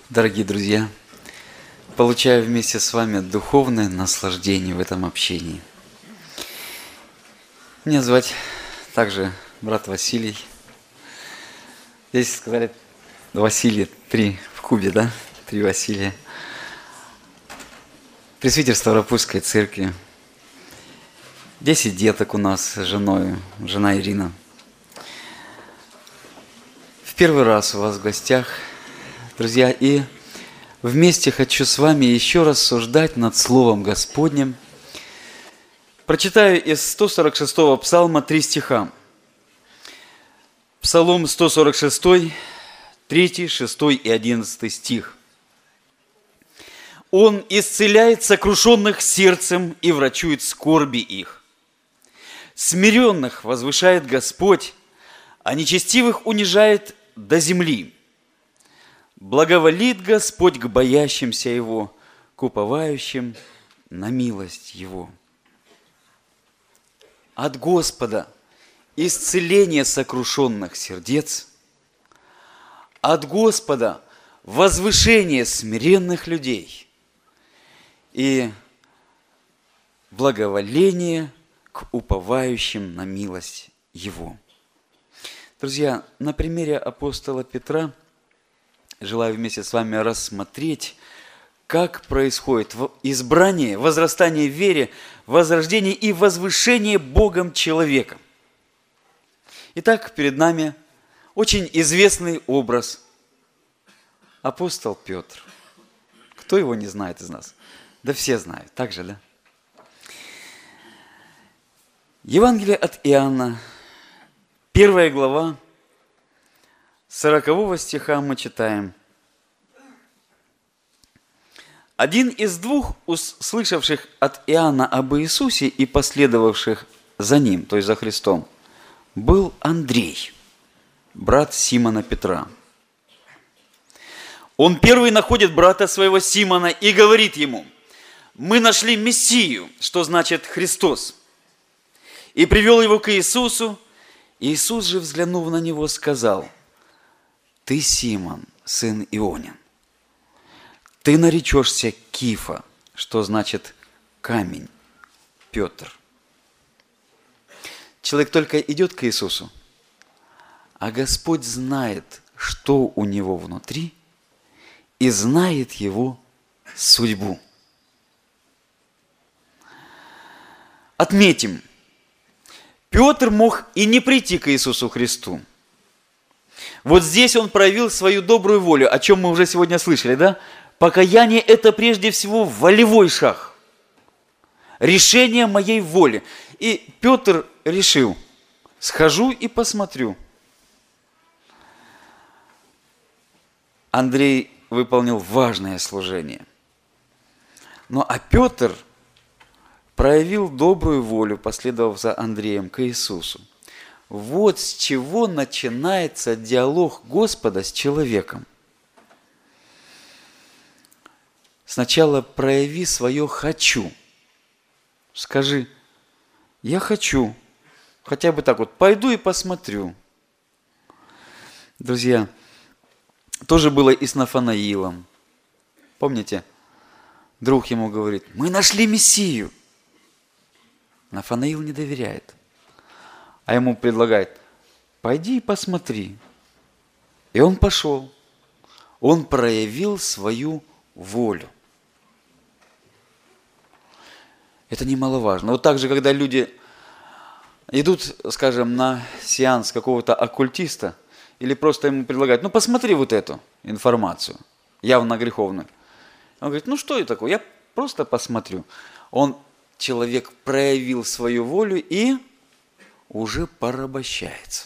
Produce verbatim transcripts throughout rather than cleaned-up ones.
Дорогие друзья, получаю вместе с вами духовное наслаждение в этом общении. Меня звать также брат Василий. Здесь сказали Василий, три в кубе, да? Три Василия. Пресвитер Ставропольской церкви. Десять деток у нас с женой, жена Ирина. В первый раз у вас в гостях, друзья, и вместе хочу с вами еще рассуждать над Словом Господним. Прочитаю из сто сорок шестого псалма три стиха. Псалом сто сорок шесть, три, шесть и одиннадцать стих. «Он исцеляет сокрушенных сердцем и врачует скорби их. Смиренных возвышает Господь, а нечестивых унижает до земли. Благоволит Господь к боящимся Его, к уповающим на милость Его». От Господа исцеление сокрушенных сердец, от Господа возвышение смиренных людей и благоволение к уповающим на милость Его. Друзья, на примере апостола Петра желаю вместе с вами рассмотреть, как происходит избрание, возрастание в вере, возрождение и возвышение Богом человека. Итак, перед нами очень известный образ. Апостол Петр. Кто его не знает из нас? Да все знают, так же, да? Евангелие от Иоанна, первая глава, сорокового стиха мы читаем. Один из двух услышавших от Иоанна об Иисусе и последовавших за Ним, то есть за Христом, был Андрей, брат Симона Петра. Он первый находит брата своего Симона и говорит ему: «Мы нашли Мессию», что значит Христос, и привел его к Иисусу. Иисус же, взглянув на него, сказал: «Ты Симон, сын Ионин, ты наречешься Кифа», что значит камень, Петр. Человек только идет к Иисусу, а Господь знает, что у него внутри, и знает его судьбу. Отметим, Петр мог и не прийти к Иисусу Христу. Вот здесь он проявил свою добрую волю, о чем мы уже сегодня слышали, да? Покаяние – это прежде всего волевой шаг. Решение моей воли. И Петр решил: схожу и посмотрю. Андрей выполнил важное служение. Ну а Петр проявил добрую волю, последовав за Андреем к Иисусу. Вот с чего начинается диалог Господа с человеком. Сначала прояви свое «хочу». Скажи: «Я хочу». Хотя бы так вот, пойду и посмотрю. Друзья, тоже было и с Нафанаилом. Помните? Друг ему говорит: «Мы нашли Мессию». Нафанаил не доверяет. А ему предлагает: «Пойди и посмотри». И он пошел. Он проявил свою волю. Это немаловажно. Вот так же, когда люди идут, скажем, на сеанс какого-то оккультиста, или просто ему предлагают: «Ну, посмотри вот эту информацию, явно греховную». Он говорит: «Ну, что это такое? Я просто посмотрю». Он, человек, проявил свою волю и уже порабощается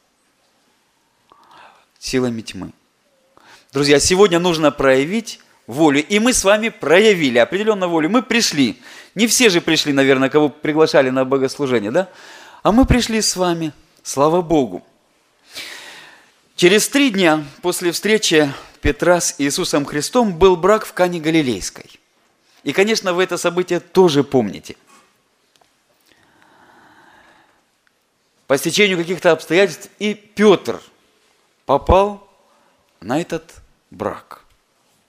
силами тьмы. Друзья, сегодня нужно проявить волю. И мы с вами проявили определенную волю. Мы пришли. Не все же пришли, наверное, кого приглашали на богослужение, да? А мы пришли с вами. Слава Богу. Через три дня после встречи Петра с Иисусом Христом был брак в Кане Галилейской. И, конечно, вы это событие тоже помните. По стечению каких-то обстоятельств и Петр попал на этот брак.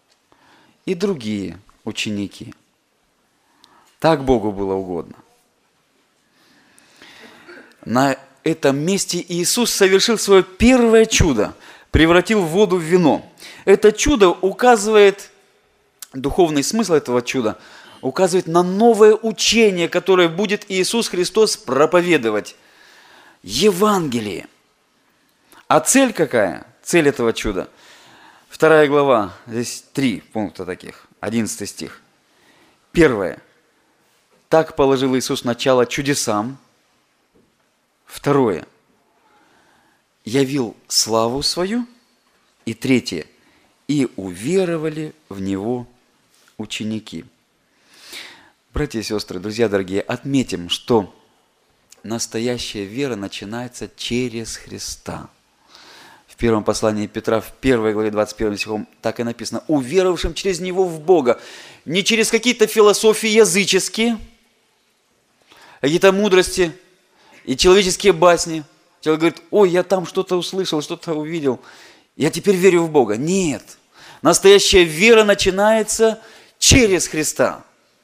и другие ученики. Так Богу было угодно. На этом месте Иисус совершил свое первое чудо, превратил воду в вино. Это чудо указывает, духовный смысл этого чуда, указывает на новое учение, которое будет Иисус Христос проповедовать. Евангелие. А цель какая? Цель этого чуда. Вторая глава, здесь три пункта таких, одиннадцатый стих. Первое. Так положил Иисус начало чудесам. Второе. Явил славу свою. И третье. И уверовали в Него ученики. Братья и сестры, друзья дорогие, отметим, что настоящая вера начинается через Христа. В первом послании Петра, в первой главе двадцать первым стихом, так и написано: уверовавшим через Него в Бога, не через какие-то философии языческие, какие-то мудрости и человеческие басни. Человек говорит: ой, я там что-то услышал, что-то увидел, я теперь верю в Бога. Нет, настоящая вера начинается через Христа.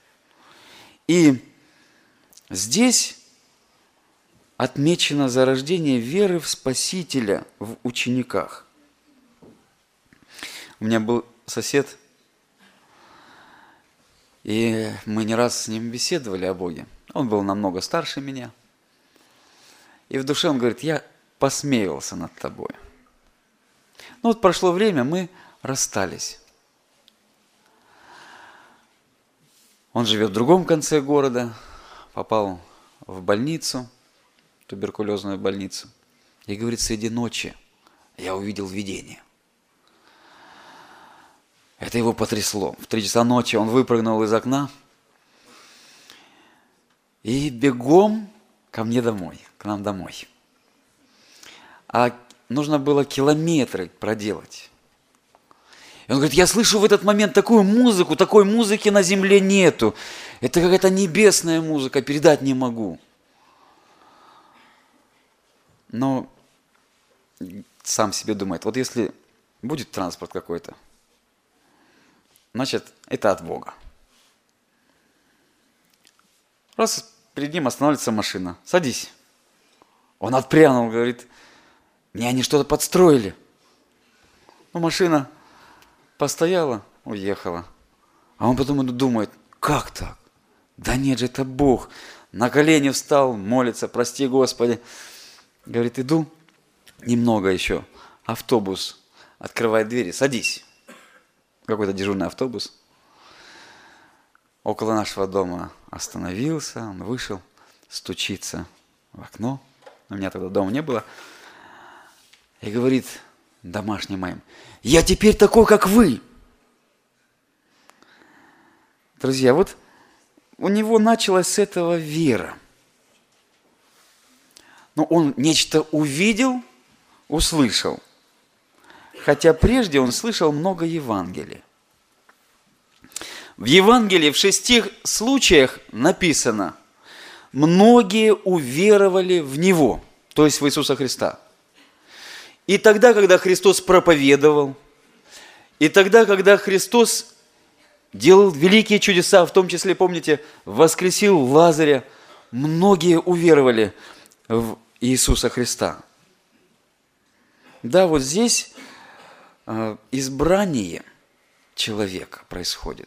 И здесь отмечено зарождение веры в Спасителя в учениках. У меня был сосед, и мы не раз с ним беседовали о Боге. Он был намного старше меня. И в душе он говорит: я посмеивался над тобой. Ну вот прошло время, мы расстались. Он живет в другом конце города, попал в больницу, туберкулезную больницу. И говорит: среди ночи я увидел видение. Это его потрясло. В три часа ночи он выпрыгнул из окна и бегом ко мне домой, к нам домой. А нужно было километры проделать. И он говорит: я слышу в этот момент такую музыку, такой музыки на земле нету. Это какая-то небесная музыка, передать не могу. Но сам себе думает: вот если будет транспорт какой-то, значит, это от Бога. Раз перед ним останавливается машина: садись. Он отпрянул, говорит: мне они что-то подстроили. Ну, машина постояла, уехала. А он потом думает: как так? Да нет же, это Бог. На колени встал, молится: прости, Господи. Говорит: иду немного еще. Автобус открывает двери: садись. Какой-то дежурный автобус. Около нашего дома остановился, он вышел, стучится в окно. У меня тогда дома не было. И говорит домашним моим: я теперь такой, как вы. Друзья, вот у него началась с этого вера. Но он нечто увидел, услышал. Хотя прежде он слышал много Евангелий. В Евангелии в шести случаях написано: многие уверовали в Него, то есть в Иисуса Христа. И тогда, когда Христос проповедовал, и тогда, когда Христос делал великие чудеса, в том числе, помните, воскресил Лазаря, многие уверовали в Иисуса Христа. Да, вот здесь э, избрание человека происходит.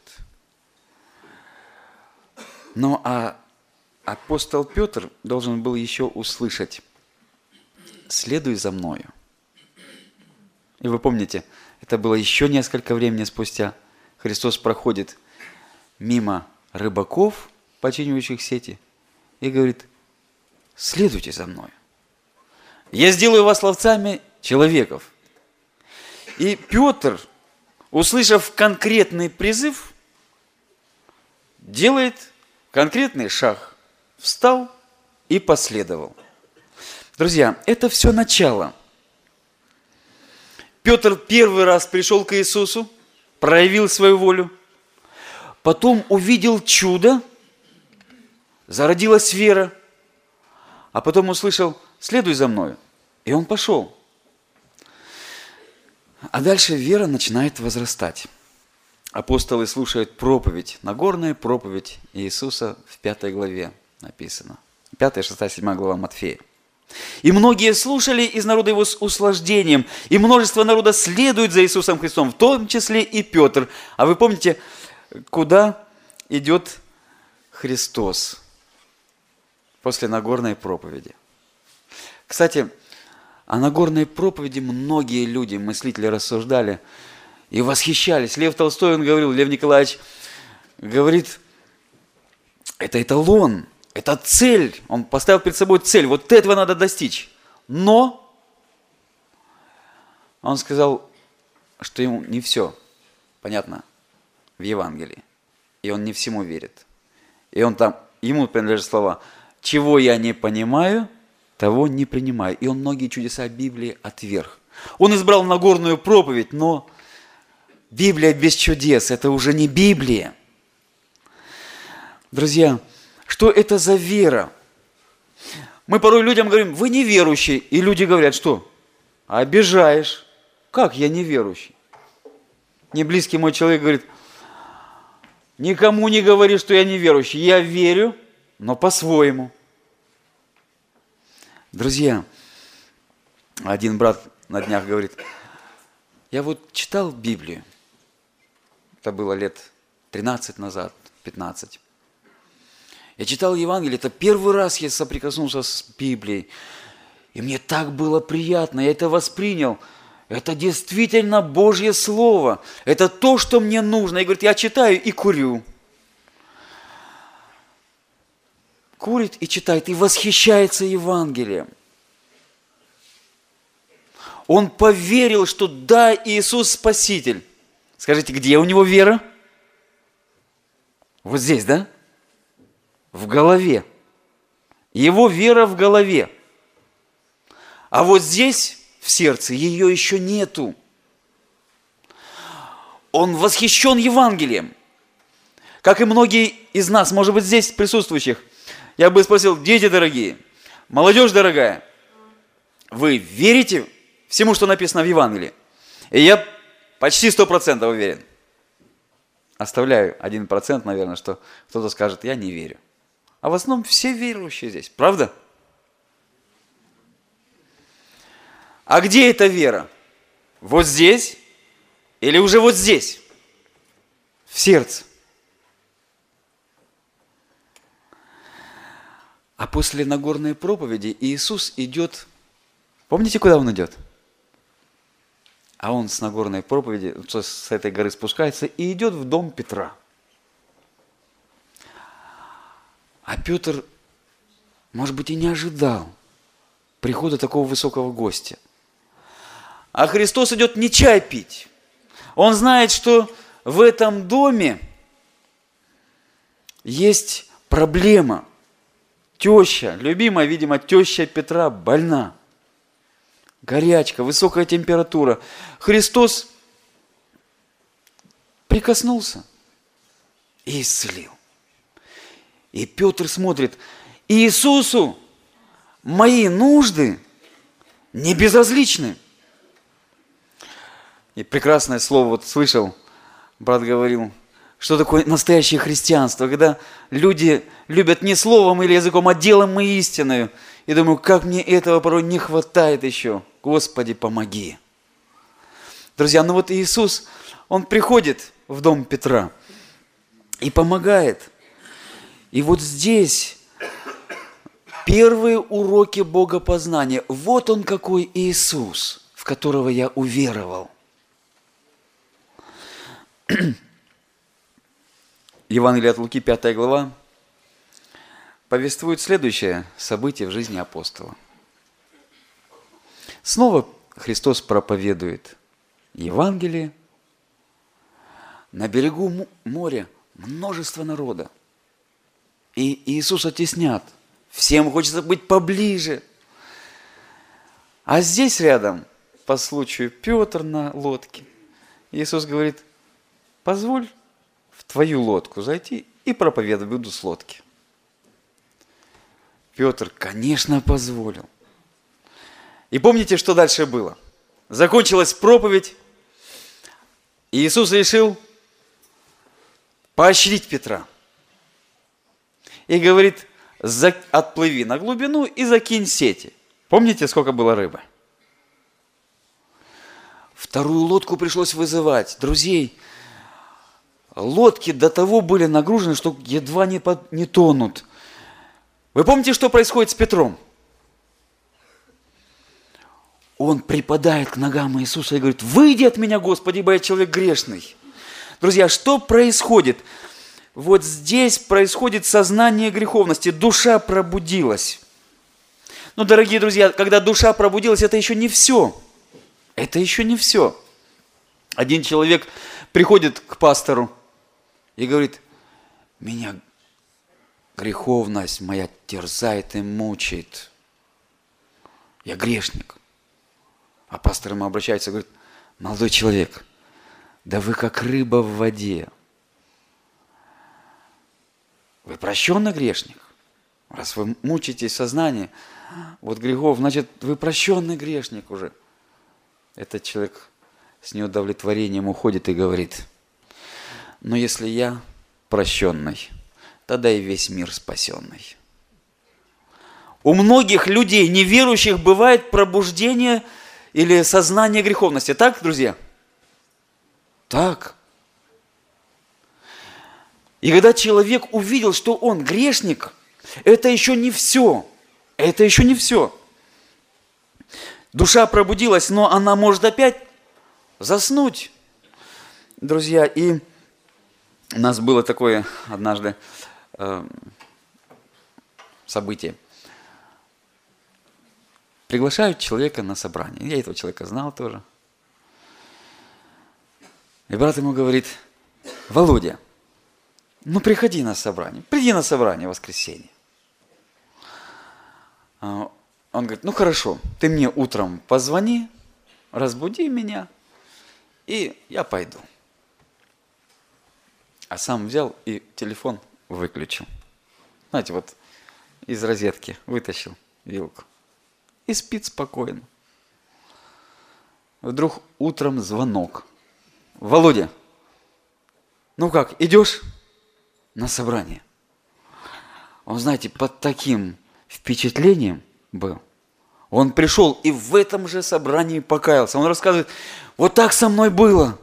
Но а апостол Петр должен был еще услышать: следуй за мною. И вы помните, это было еще несколько времени спустя. Христос проходит мимо рыбаков, починивающих сети, и говорит: следуйте за мной. Я сделаю вас ловцами человеков. И Петр, услышав конкретный призыв, делает конкретный шаг, встал и последовал. Друзья, это все начало. Петр первый раз пришел к Иисусу, проявил свою волю, потом увидел чудо, зародилась вера, а потом услышал: следуй за мною. И он пошел. А дальше вера начинает возрастать. апостолы слушают проповедь, Нагорная проповедь Иисуса в пятой главе написано. пятая, шестая, седьмая глава Матфея. «И многие слушали из народа его с услаждением, и множество народа следует за Иисусом Христом, в том числе и Петр». А вы помните, куда идет Христос после Нагорной проповеди? Кстати, о Нагорной проповеди многие люди, мыслители, рассуждали и восхищались. Лев Толстой, он говорил, Лев Николаевич говорит, это эталон, это цель. Он поставил перед собой цель, вот этого надо достичь. Но он сказал, что ему не все понятно в Евангелии. И он не всему верит. И он там, ему принадлежат слова, чего я не понимаю, того не принимаю. И он многие чудеса Библии отверг. Он избрал Нагорную проповедь, но Библия без чудес – это уже не Библия. Друзья, что это за вера? Мы порой людям говорим, вы неверующие. И люди говорят, что? Обижаешь. Как я неверующий? Мне близкий мой человек говорит, никому не говори, что я неверующий. Я верю, но по-своему. Друзья, один брат на днях говорит, я вот читал Библию, это было лет тринадцать назад, пятнадцать. Я читал Евангелие, это первый раз я соприкоснулся с Библией. И мне так было приятно, я это воспринял. Это действительно Божье Слово. Это то, что мне нужно. И говорит, я читаю и курю. Курит и читает, и восхищается Евангелием. Он поверил, что да, Иисус Спаситель. Скажите, где у него вера? Вот здесь, да? В голове. Его вера в голове. А вот здесь, в сердце, ее еще нету. Он восхищен Евангелием. Как и многие из нас, может быть, здесь присутствующих. Я бы спросил, дети дорогие, молодежь дорогая, вы верите всему, что написано в Евангелии? И я почти сто процентов уверен. Оставляю один процент, наверное, что кто-то скажет, я не верю. А в основном все верующие здесь, правда? А где эта вера? Вот здесь или уже вот здесь? В сердце. А после Нагорной проповеди Иисус идет, помните, куда Он идет? А Он с Нагорной проповеди, с этой горы спускается и идет в дом Петра. А Петр, может быть, и не ожидал прихода такого высокого гостя. А Христос идет не чай пить. Он знает, что в этом доме есть проблема. Теща, любимая, видимо, теща Петра больна. Горячка, высокая температура. Христос прикоснулся и исцелил. И Петр смотрит, Иисусу мои нужды не безразличны. И прекрасное слово вот слышал, брат говорил, что такое настоящее христианство, когда люди любят не словом или языком, а делом и истиною. И думаю, как мне этого порой не хватает еще. Господи, помоги. Друзья, ну вот Иисус, Он приходит в дом Петра и помогает. И вот здесь первые уроки богопознания. Вот Он какой Иисус, в которого я уверовал. Евангелие от Луки, пятая глава, повествует следующее событие в жизни апостола. Снова Христос проповедует Евангелие. На берегу моря множество народа. И Иисуса теснят. Всем хочется быть поближе. А здесь рядом, по случаю, Петр на лодке. Иисус говорит, позволь в твою лодку зайти и проповедовать буду с лодки. Петр, конечно, позволил. И помните, что дальше было? Закончилась проповедь, и Иисус решил поощрить Петра. И говорит, отплыви на глубину и закинь сети. Помните, сколько было рыбы? Вторую лодку пришлось вызывать. Друзей, лодки до того были нагружены, что едва не, под, не тонут. Вы помните, что происходит с Петром? Он припадает к ногам Иисуса и говорит, выйди от меня, Господи, ибо я человек грешный. Друзья, что происходит? Вот здесь происходит сознание греховности. Душа пробудилась. Но, дорогие друзья, когда душа пробудилась, это еще не все. Это еще не все. Один человек приходит к пастору и говорит, меня греховность моя терзает и мучает. Я грешник. А пастор ему обращается и говорит, молодой человек, да вы как рыба в воде. Вы прощенный грешник. Раз вы мучаетесь в сознании вот грехов, значит, вы прощенный грешник уже. Этот человек с неудовлетворением уходит и говорит, но если я прощенный, тогда и весь мир спасенный. У многих людей, неверующих, бывает пробуждение или сознание греховности. Так, друзья? Так. И когда человек увидел, что он грешник, это еще не все. Это еще не все. Душа пробудилась, но она может опять заснуть. Друзья, и у нас было такое однажды э, событие. Приглашают человека на собрание. Я этого человека знал тоже. И брат ему говорит, Володя, ну приходи на собрание. Приди на собрание в воскресенье. Он говорит, ну хорошо, ты мне утром позвони, разбуди меня, и я пойду. А сам взял и телефон выключил. Знаете, вот из розетки вытащил вилку. И спит спокойно. Вдруг утром звонок. Володя, ну как, идешь на собрание? Он, знаете, под таким впечатлением был. Он пришел и в этом же собрании покаялся. Он рассказывает, вот так со мной было.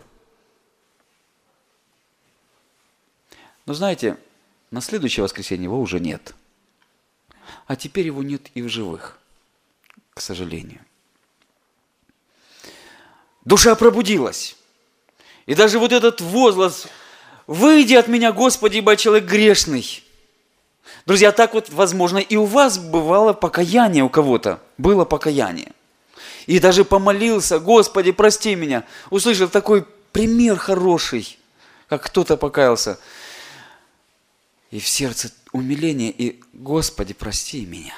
Но знаете, на следующее воскресенье его уже нет. А теперь его нет и в живых, к сожалению. Душа пробудилась. И даже вот этот возглас, выйди от меня, Господи, ибо я человек грешный. Друзья, так вот, возможно, и у вас бывало покаяние у кого-то. Было покаяние. И даже помолился, Господи, прости меня. Услышал такой пример хороший, как кто-то покаялся. И в сердце умиление, и Господи, прости меня.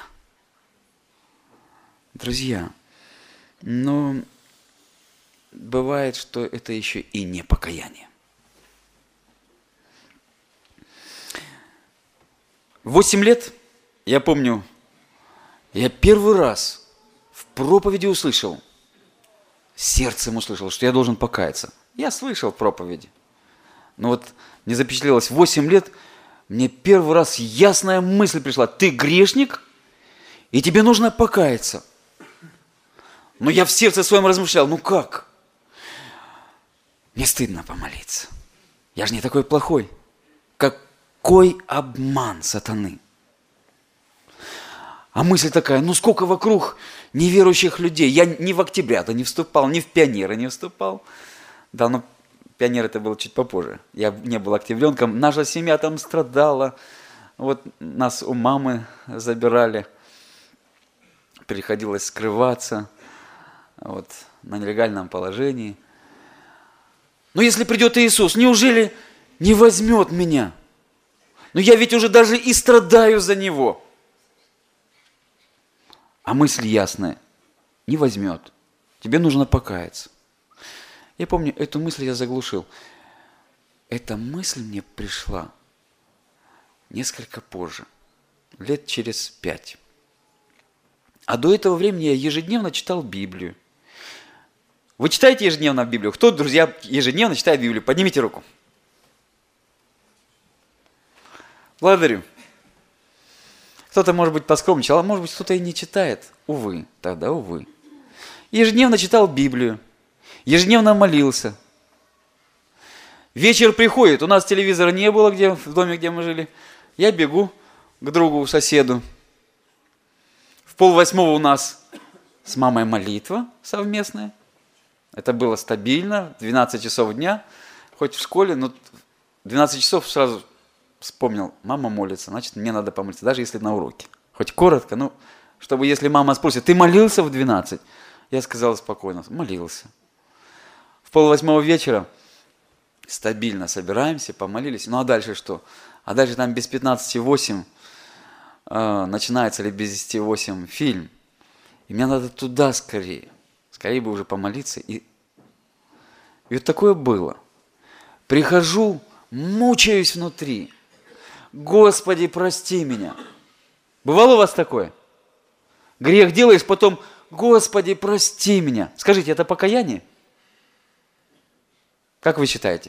Друзья, но бывает, что это еще и не покаяние. Восемь лет, я помню, я первый раз в проповеди услышал, сердцем услышал, что я должен покаяться. Я слышал проповеди. Но вот мне запечатлелось, восемь лет, мне первый раз ясная мысль пришла. Ты грешник, и тебе нужно покаяться. Но я в сердце своем размышлял, ну как? Мне стыдно помолиться. Я же не такой плохой. Какой обман сатаны. А мысль такая, ну сколько вокруг неверующих людей. Я ни в октябрята не вступал, ни в пионеры не вступал. Да, но пионер это было чуть попозже. Я не был октябренком. Наша семья там страдала. Вот нас у мамы забирали. Приходилось скрываться вот, на нелегальном положении. Но если придет Иисус, неужели не возьмет меня? Но я ведь уже даже и страдаю за Него. А мысль ясная. Не возьмет. Тебе нужно покаяться. Я помню, эту мысль я заглушил. Эта мысль мне пришла несколько позже. Лет через пять. А до этого времени я ежедневно читал Библию. Вы читаете ежедневно Библию? Кто, друзья, ежедневно читает Библию? Поднимите руку. Благодарю. Кто-то, может быть, поскромничал, а может быть, кто-то и не читает. Увы, тогда увы. Ежедневно читал Библию, ежедневно молился. Вечер приходит, у нас телевизора не было где, в доме, где мы жили. Я бегу к другу, соседу. В полвосьмого у нас с мамой молитва совместная. Это было стабильно, двенадцать часов дня, хоть в школе, но двенадцать часов сразу вспомнил, мама молится, значит, мне надо помолиться, даже если на уроке. Хоть коротко, ну, чтобы если мама спросит, ты молился в двенадцать? Я сказал спокойно, молился. В полвосьмого вечера стабильно собираемся, помолились. Ну а дальше что? А дальше там без пятнадцати восемь э, начинается, или без десяти восемь фильм. И мне надо туда скорее. Скорее бы уже помолиться. И, и вот такое было. Прихожу, мучаюсь внутри. Господи, прости меня. Бывало у вас такое? Грех делаешь, потом, Господи, прости меня. Скажите, это покаяние? Как вы считаете?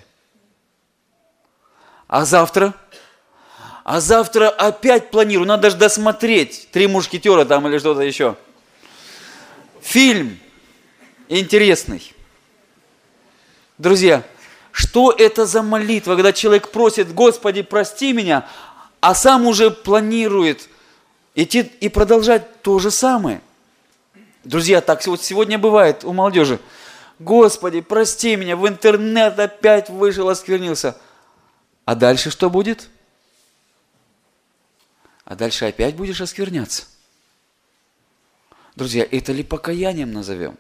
А завтра? А завтра опять планирую, надо же досмотреть. Три мушкетера там или что-то еще. Фильм интересный. Друзья, что это за молитва, когда человек просит, Господи, прости меня, а сам уже планирует идти и продолжать то же самое. Друзья, так вот сегодня бывает у молодежи. Господи, прости меня, в интернет опять вышел, осквернился. А дальше что будет? А дальше опять будешь оскверняться. Друзья, это ли покаянием назовем?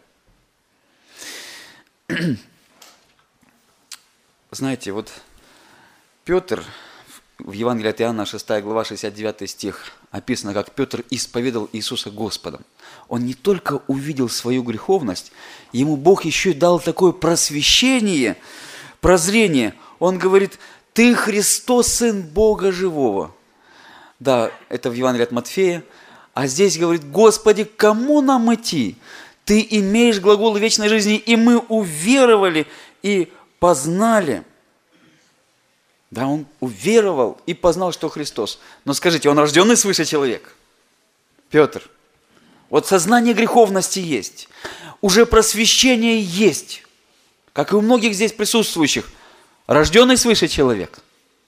Знаете, вот Петр, в Евангелии от Иоанна, шестая глава, шестьдесят девятый стих, описано, как Петр исповедал Иисуса Господом. Он не только увидел свою греховность, ему Бог еще и дал такое просвещение, прозрение. Он говорит, ты Христос, Сын Бога Живого. Да, это в Евангелии от Матфея. А здесь говорит, Господи, кому нам идти? Ты имеешь глагол вечной жизни, и мы уверовали и познали. Да, он уверовал и познал, что Христос. Но скажите, он рожденный свыше человек? Петр. Вот сознание греховности есть. Уже просвещение есть. Как и у многих здесь присутствующих. Рожденный свыше человек.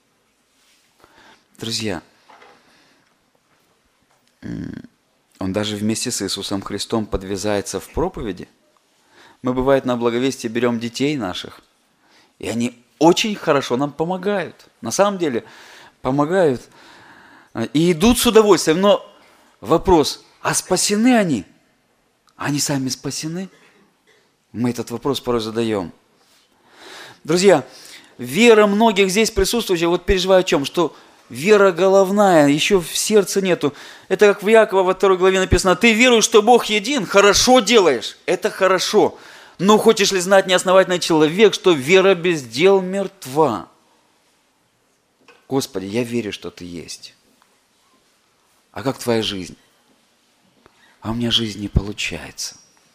Друзья, он даже вместе с Иисусом Христом подвязается в проповеди. Мы, бывает, на благовестие берем детей наших, и они очень хорошо нам помогают. На самом деле, помогают. И идут с удовольствием. Но вопрос, а спасены они? Они сами спасены? Мы этот вопрос порой задаем. Друзья, вера многих здесь присутствующих, вот переживаю о чем, что вера головная, еще в сердце нету. Это как в Иакова во второй главе написано, ты веруешь, что Бог един, хорошо делаешь, это хорошо. Но хочешь ли знать, неосновательный человек, что вера без дел мертва? Господи, я верю, что Ты есть. А как твоя жизнь? А у меня жизнь не получается.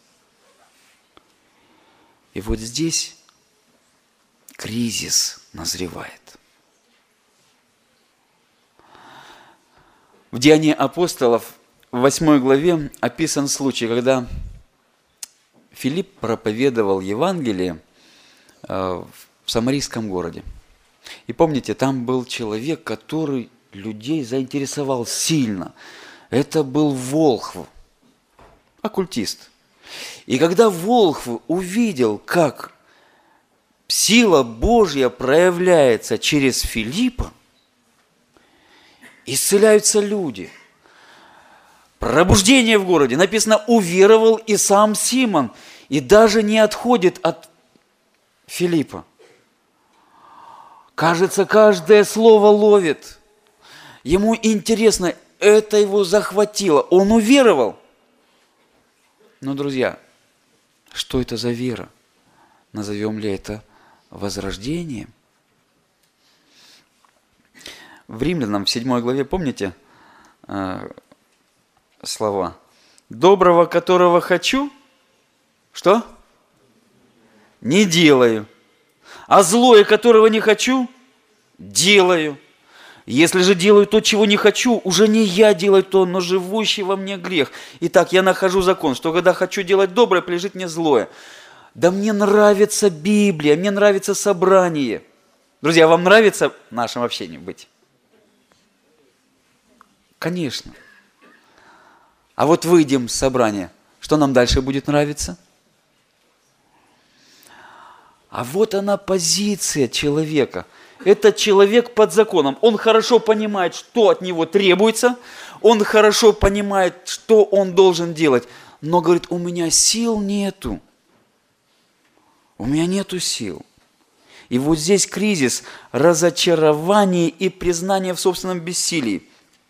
И вот здесь кризис назревает. В Деянии апостолов в восьмой главе описан случай, когда Филипп проповедовал Евангелие в самарийском городе. И помните, там был человек, который людей заинтересовал сильно. Это был Волхв, оккультист. И когда Волхв увидел, как сила Божья проявляется через Филиппа, исцеляются люди, пробуждение в городе, написано, уверовал и сам Симон, и даже не отходит от Филиппа. Кажется, каждое слово ловит. Ему интересно, это его захватило. Он уверовал. Но, друзья, что это за вера? Назовем ли это возрождением? В Римлянам в седьмой главе, помните э, слова? Доброго, которого хочу, что? Не делаю. А злое, которого не хочу, делаю. Если же делаю то, чего не хочу, уже не я делаю то, но живущий во мне грех. Итак, я нахожу закон, что когда хочу делать доброе, прилежит мне злое. Да мне нравится Библия, мне нравится собрание. Друзья, вам нравится в нашем общении быть? Конечно. А вот выйдем с собрания, что нам дальше будет нравиться? А вот она позиция человека. Это человек под законом. Он хорошо понимает, что от него требуется. Он хорошо понимает, что он должен делать. Но говорит, у меня сил нету. У меня нету сил. И вот здесь кризис, разочарование и признание в собственном бессилии.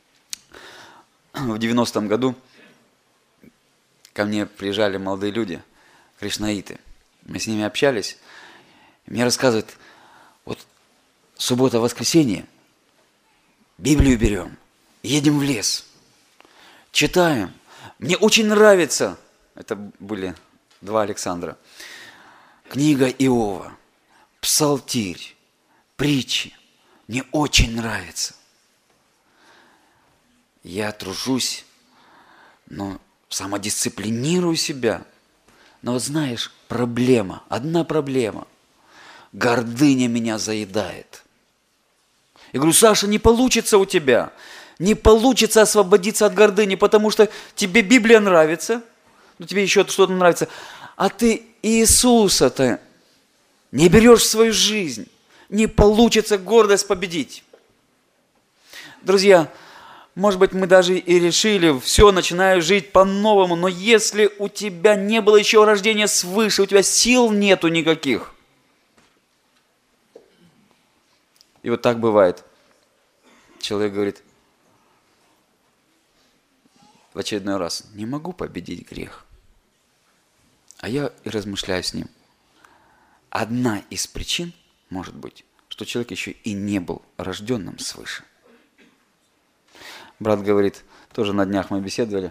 В девяностом году ко мне приезжали молодые люди, кришнаиты. Мы с ними общались. Мне рассказывают, вот суббота, воскресенье, Библию берем, едем в лес, читаем. Мне очень нравится, это были два Александра, книга Иова, Псалтирь, притчи. Мне очень нравится. Я тружусь, но самодисциплинирую себя. Но вот знаешь, проблема, одна проблема. Гордыня меня заедает. Я говорю, Саша, не получится у тебя. Не получится освободиться от гордыни, потому что тебе Библия нравится, ну тебе еще что-то нравится, а ты Иисуса-то не берешь в свою жизнь. Не получится гордость победить. Друзья, может быть, мы даже и решили, все, начинаю жить по-новому, но если у тебя не было еще рождения свыше, у тебя сил нету никаких. И вот так бывает. Человек говорит в очередной раз, не могу победить грех. А я и размышляю с ним. Одна из причин может быть, что человек еще и не был рожденным свыше. Брат говорит, тоже на днях мы беседовали,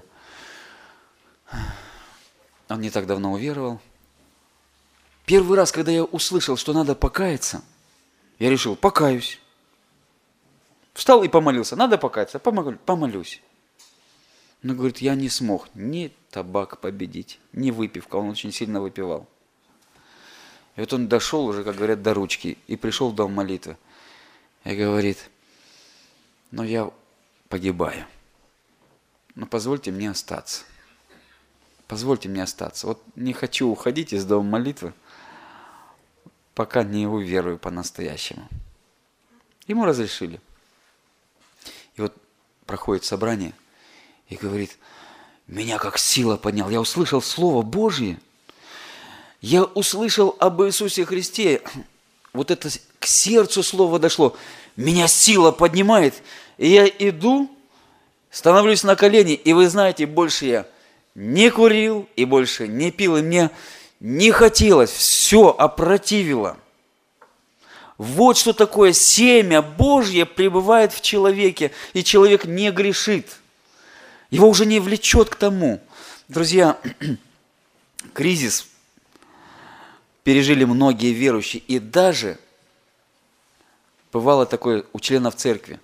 он не так давно уверовал. Первый раз, когда я услышал, что надо покаяться, я решил, покаюсь. Встал и помолился, надо покаяться, помолюсь. Но, говорит, я не смог ни табак победить, ни выпивка, он очень сильно выпивал. И вот он дошел уже, как говорят, до ручки и пришел в дом молитвы. И говорит, но я погибаю. Но позвольте мне остаться. Позвольте мне остаться. Вот не хочу уходить из дома молитвы, пока не уверую по-настоящему. Ему разрешили. И вот проходит собрание и говорит, меня как сила поднял. Я услышал Слово Божье. Я услышал об Иисусе Христе. Вот это к сердцу Слово дошло. Меня сила поднимает. И я иду, становлюсь на колени. И вы знаете, больше я не курил и больше не пил. И мне не хотелось. Все опротивило. Вот что такое семя Божье пребывает в человеке. И человек не грешит. Его уже не влечет к тому. Друзья, кризис пережили многие верующие. И даже бывало такое у членов церкви.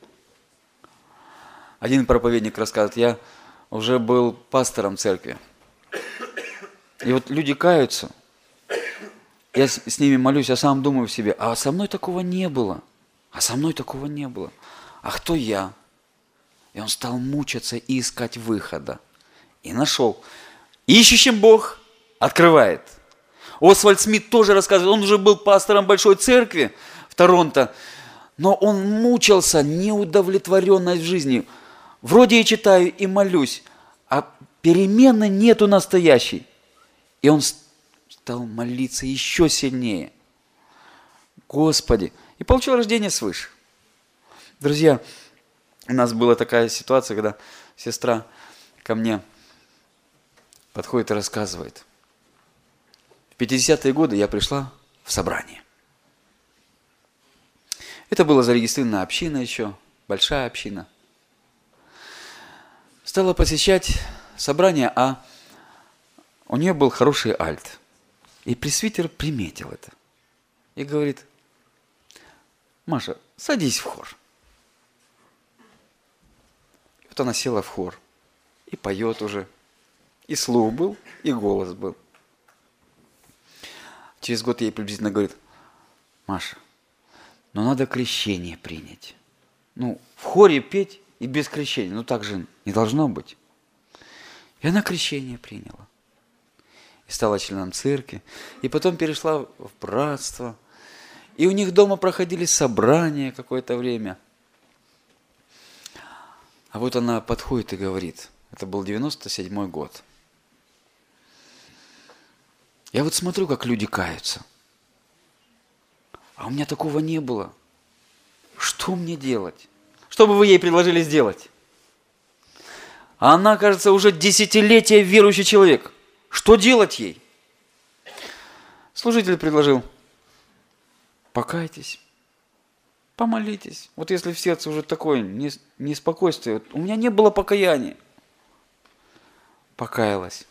Один проповедник рассказывает, я уже был пастором церкви. И вот люди каются. Я с, с ними молюсь, а сам думаю в себе, а со мной такого не было. А со мной такого не было. А кто я? И он стал мучиться и искать выхода. И нашел. Ищущим Бог открывает. Освальд Смит тоже рассказывает, он уже был пастором большой церкви в Торонто, но он мучился неудовлетворенной в жизни. Вроде я читаю и молюсь, а перемены нету настоящей. И он стал молиться еще сильнее. Господи! И получил рождение свыше. Друзья, у нас была такая ситуация, когда сестра ко мне подходит и рассказывает. В пятидесятые годы я пришла в собрание. Это была зарегистрированная община еще, большая община. Стала посещать собрание, а у нее был хороший альт. И пресвитер приметил это. И говорит, Маша, садись в хор. вот она села в хор и поет уже. И слух был, и голос был. Через год ей приблизительно говорит: Маша, ну надо крещение принять. Ну, в хоре петь и без крещения, ну так же не должно быть. И она крещение приняла. И стала членом церкви. И потом перешла в братство. И у них дома проходили собрания какое-то время. А вот она подходит и говорит, это был девяносто седьмой год. Я вот смотрю, как люди каются. А у меня такого не было. Что мне делать? Что бы вы ей предложили сделать? А она, кажется, уже десятилетия верующий человек. Что делать ей? Служитель предложил: покайтесь, помолитесь. Вот если в сердце уже такое неспокойствие, вот у меня не было покаяния. Покаялась.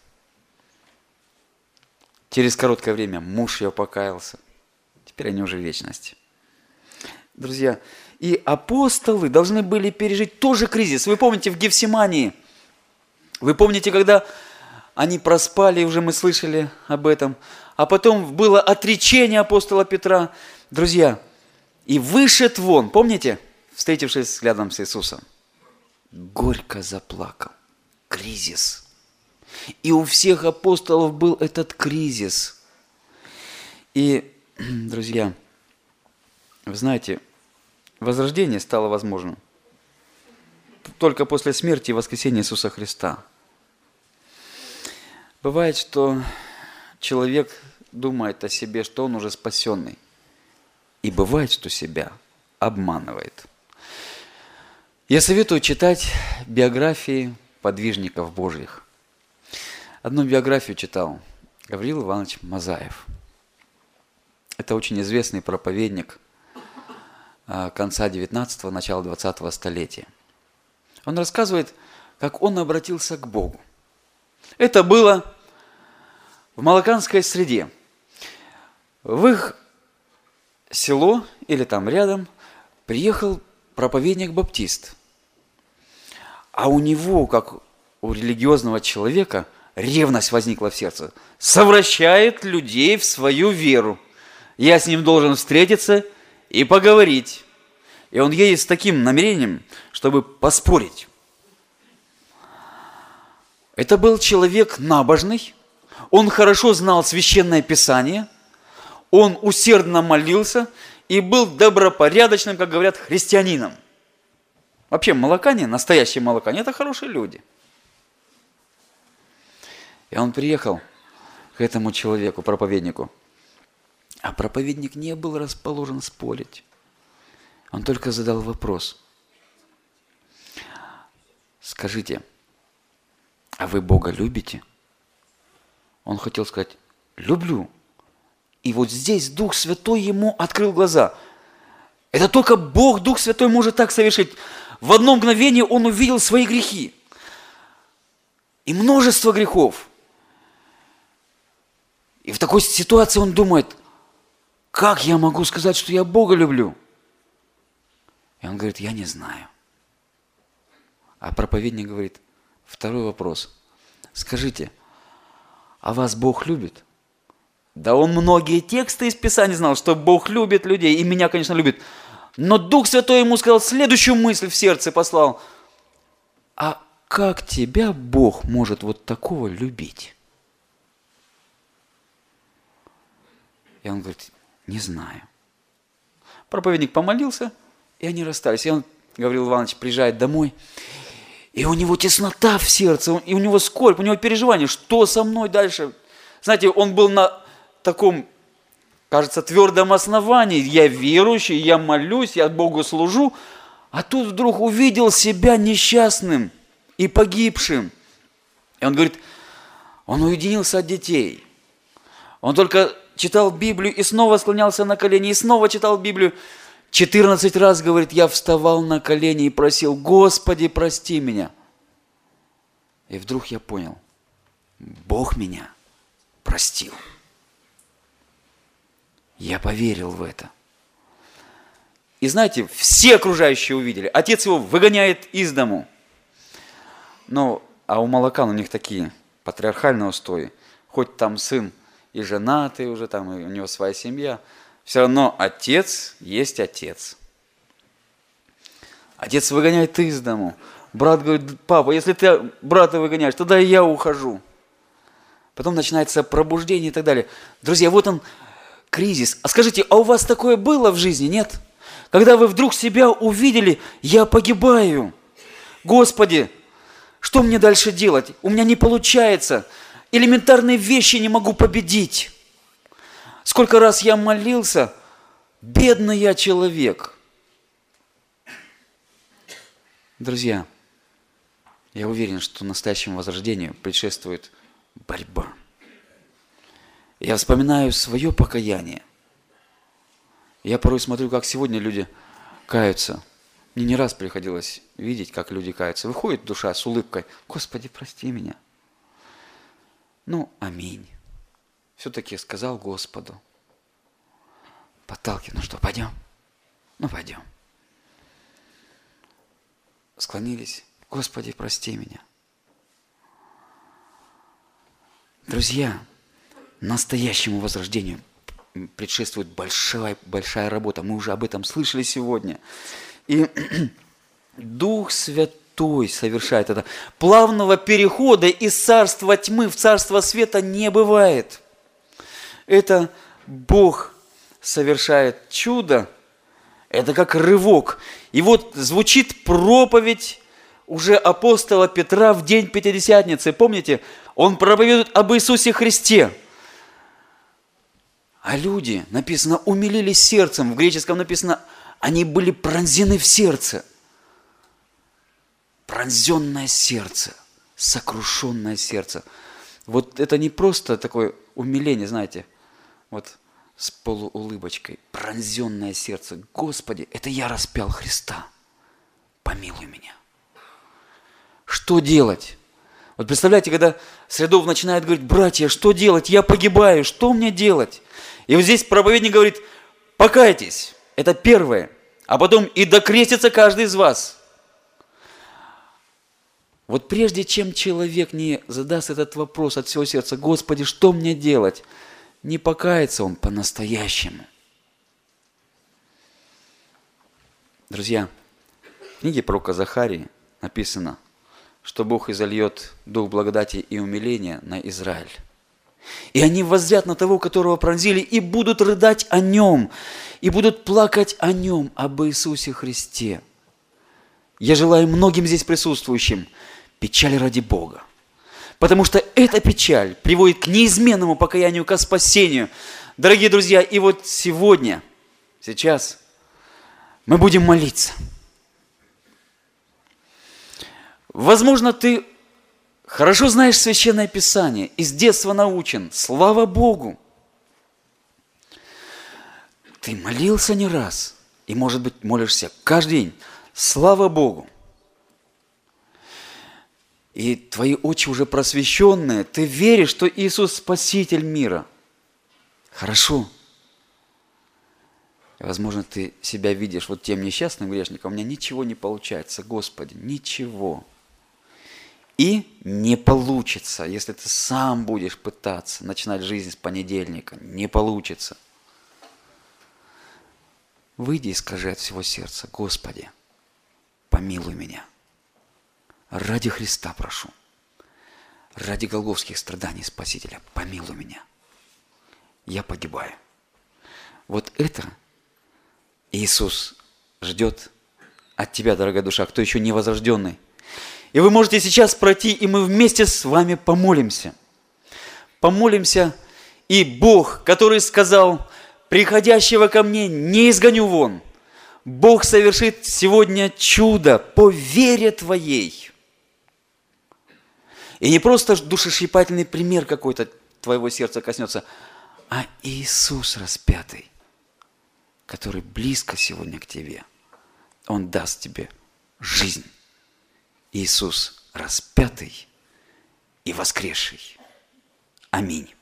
Через короткое время муж ее покаялся. Теперь они уже в вечности. Друзья, и апостолы должны были пережить тоже кризис. Вы помните в Гефсимании? Вы помните, когда они проспали, уже мы слышали об этом. А потом было отречение апостола Петра. Друзья, и вышед вон, помните, встретившись взглядом с Иисусом, горько заплакал. Кризис. И у всех апостолов был этот кризис. И, друзья, вы знаете, возрождение стало возможным только после смерти и воскресения Иисуса Христа. Бывает, что человек думает о себе, что он уже спасенный. И бывает, что себя обманывает. Я советую читать биографии подвижников Божьих. Одну биографию читал Гавриил Иванович Мазаев. Это очень известный проповедник конца девятнадцатого, начала двадцатого столетия. Он рассказывает, как он обратился к Богу. Это было в Молоканской среде. В их село или там рядом приехал проповедник-баптист. А у него, как у религиозного человека, ревность возникла в сердце. Совращает людей в свою веру. Я с ним должен встретиться и поговорить. И он едет с таким намерением, чтобы поспорить. Это был человек набожный. Он хорошо знал Священное Писание. Он усердно молился и был добропорядочным, как говорят, христианином. Вообще молокане, настоящие молокане, это хорошие люди. И он приехал к этому человеку, проповеднику. А проповедник не был расположен спорить. Он только задал вопрос. Скажите, а вы Бога любите? Он хотел сказать: люблю. И вот здесь Дух Святой ему открыл глаза. Это только Бог, Дух Святой, может так совершить. В одно мгновение он увидел свои грехи. И множество грехов. И в такой ситуации он думает: как я могу сказать, что я Бога люблю? И он говорит: я не знаю. А проповедник говорит: второй вопрос. Скажите, а вас Бог любит? Да он многие тексты из Писания знал, что Бог любит людей, и меня, конечно, любит. Но Дух Святой ему сказал следующую мысль в сердце послал. А как тебя Бог может вот такого любить? И он говорит: не знаю. Проповедник помолился, и они расстались. И он, Гавриил Иванович, приезжает домой, и у него теснота в сердце, и у него скорбь, у него переживание, что со мной дальше. Знаете, он был на таком, кажется, твердом основании. Я верующий, я молюсь, я Богу служу, а тут вдруг увидел себя несчастным и погибшим. И он говорит, он уединился от детей. Он только читал Библию и снова склонялся на колени, и снова читал Библию. четырнадцать раз, говорит, я вставал на колени и просил: Господи, прости меня. И вдруг я понял, Бог меня простил. Я поверил в это. И знаете, все окружающие увидели. Отец его выгоняет из дому. Ну, а у молокан у них такие патриархальные устои. Хоть там сын и женатый уже, там и у него своя семья, все равно отец есть отец. Отец выгоняет из дому. Брат говорит: папа, если ты брата выгоняешь, тогда и я ухожу. Потом начинается пробуждение и так далее. Друзья, вот он, кризис. А скажите, а у вас такое было в жизни, нет? Когда вы вдруг себя увидели: я погибаю. Господи, что мне дальше делать? У меня не получается. Элементарные вещи не могу победить. Сколько раз я молился: бедный я человек. Друзья, я уверен, что настоящему возрождению предшествует борьба. Я вспоминаю свое покаяние. Я порой смотрю, как сегодня люди каются. Мне не раз приходилось видеть, как люди каются. Выходит душа с улыбкой: Господи, прости меня. Ну, аминь. Все-таки сказал Господу. Подталкиваю: ну что, пойдем? Ну, пойдем. Склонились: Господи, прости меня. Друзья, настоящему возрождению предшествует большая, большая работа. Мы уже об этом слышали сегодня. И Дух Святой совершает это. Плавного перехода из царства тьмы в царство света не бывает. Это Бог совершает чудо. Это как рывок. И вот звучит проповедь уже апостола Петра в день Пятидесятницы. Помните? Он проповедует об Иисусе Христе. А люди, написано, умилились сердцем. В греческом написано, они были пронзены в сердце. Пронзенное сердце, сокрушенное сердце. Вот это не просто такое умиление, знаете, вот с полуулыбочкой. Пронзенное сердце. Господи, это я распял Христа. Помилуй меня. Что делать? Вот представляете, когда Средов начинает говорить: братья, что делать? Я погибаю, что мне делать? И вот здесь проповедник говорит: покайтесь. Это первое. А потом: и докрестится каждый из вас. Вот прежде чем человек не задаст этот вопрос от всего сердца: Господи, что мне делать? Не покается он по-настоящему. Друзья, в книге пророка Захарии написано, что Бог изольет дух благодати и умиления на Израиль. И они воззрят на того, которого пронзили, и будут рыдать о нем, и будут плакать о нем, об Иисусе Христе. Я желаю многим здесь присутствующим печали ради Бога. Потому что эта печаль приводит к неизменному покаянию, к спасению. Дорогие друзья, и вот сегодня, сейчас мы будем молиться. Возможно, ты хорошо знаешь Священное Писание, из детства научен. Слава Богу! Ты молился не раз, и, может быть, молишься каждый день. Слава Богу! И твои очи уже просвещенные, ты веришь, что Иисус Спаситель мира. Хорошо. И, возможно, ты себя видишь вот тем несчастным грешником: у меня ничего не получается, Господи, ничего. И не получится, если ты сам будешь пытаться начинать жизнь с понедельника. Не получится. Выйди и скажи от всего сердца: Господи, помилуй меня. Ради Христа прошу. Ради голгофских страданий Спасителя помилуй меня. Я погибаю. Вот это Иисус ждет от тебя, дорогая душа, кто еще не возрожденный. И вы можете сейчас пройти, и мы вместе с вами помолимся. Помолимся, и Бог, который сказал: приходящего ко мне не изгоню вон, Бог совершит сегодня чудо по вере твоей. И не просто душещипательный пример какой-то твоего сердца коснется, а Иисус распятый, который близко сегодня к тебе. Он даст тебе жизнь. Иисус распятый и воскресший. Аминь.